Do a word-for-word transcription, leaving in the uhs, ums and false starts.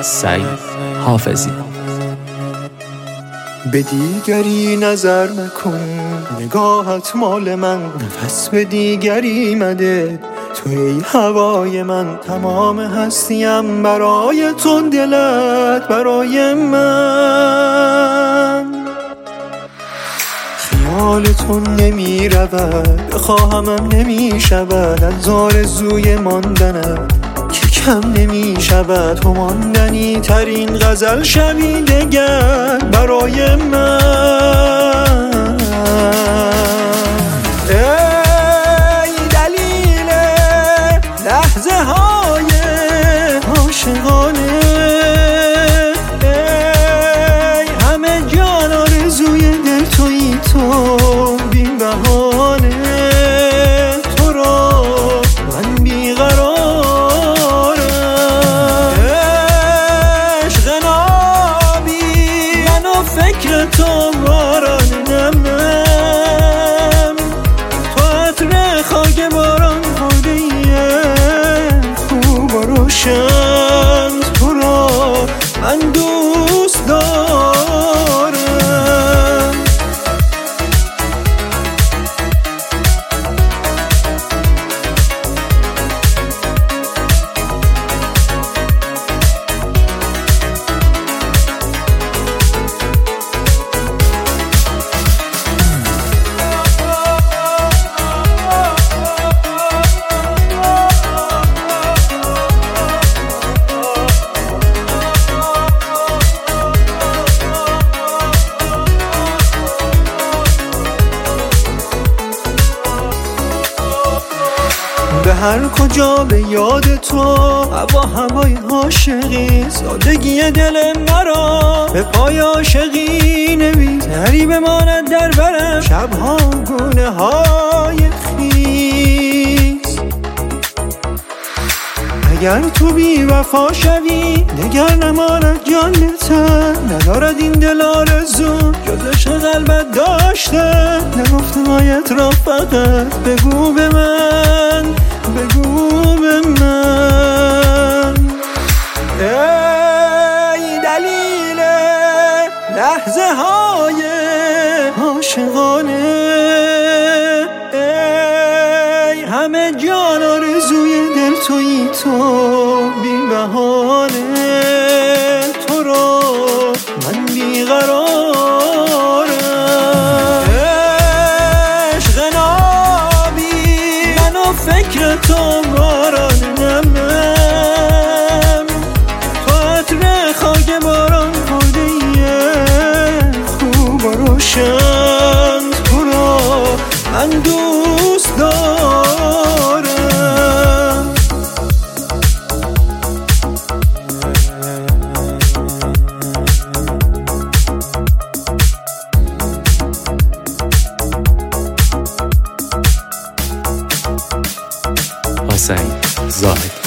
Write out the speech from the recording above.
سعید حافظی. به دیگری نظر نکن، نگاهت مال من، نفس به دیگری مده. تو ای هوای من، تمام هستیم برای تو، دلت برای من. خیال تو نمی رود، بخواهمم نمی شود، از آرزوی ماندنت که کم نمی شود. تو ماندنی ترین غزل شوی دگر برای من. ای دلیل لحظه های عاشقانه، ای همه جان آرزوی دل تویی تو بی بهانه. تو را من بیقرارم، عشق نابی من و فکر تو باران نم نم. تو عطر خاک باران خورده ایه خوب و روشن. تو را من دوست دارم. به هر کجا به یاد تو، هوا هوای عاشقی، سادگی دل مرا به پای عاشقی نویس. نری بماند در برم شبها گونه های خیس. اگر تو بی وفا شوی دگر نماند جان بهتر. ندارد این دل آرزو جز عشق قلبت داشته. نگفته هایت را فقط بگو به من، بگو به من. ای دلیل لحظه های عاشقانه، ای همه جان آرزوی دل تویی تو بی بهانه. تو را من بیقرارم، عشق نابی من و فکر تو باران نم نم. تو عطر خاک باران خورده ایه خوب و روشن. تو را من دوست دارم. حسین زاهد.